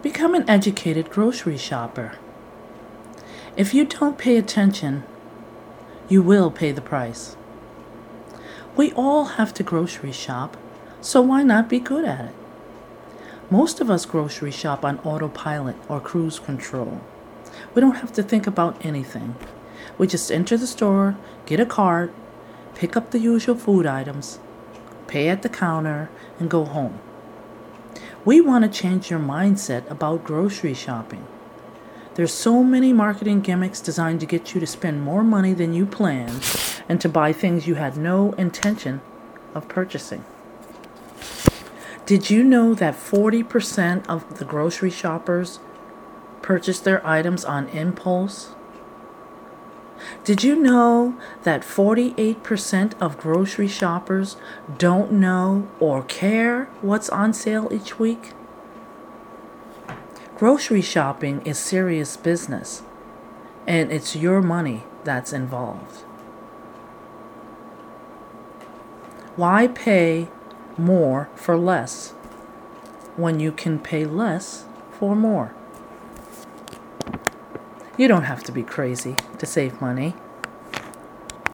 Become an educated grocery shopper. If you don't pay attention, you will pay the price. We all have to grocery shop, so why not be good at it? Most of us grocery shop on autopilot or cruise control. We don't have to think about anything. We just enter the store, get a cart, pick up the usual food items, pay at the counter, and go home. We want to change your mindset about grocery shopping. There's so many marketing gimmicks designed to get you to spend more money than you planned and to buy things you had no intention of purchasing. Did you know that 40% of the grocery shoppers purchase their items on impulse? Did you know that 48% of grocery shoppers don't know or care what's on sale each week? Grocery shopping is serious business, and it's your money that's involved. Why pay more for less when you can pay less for more? You don't have to be crazy to save money.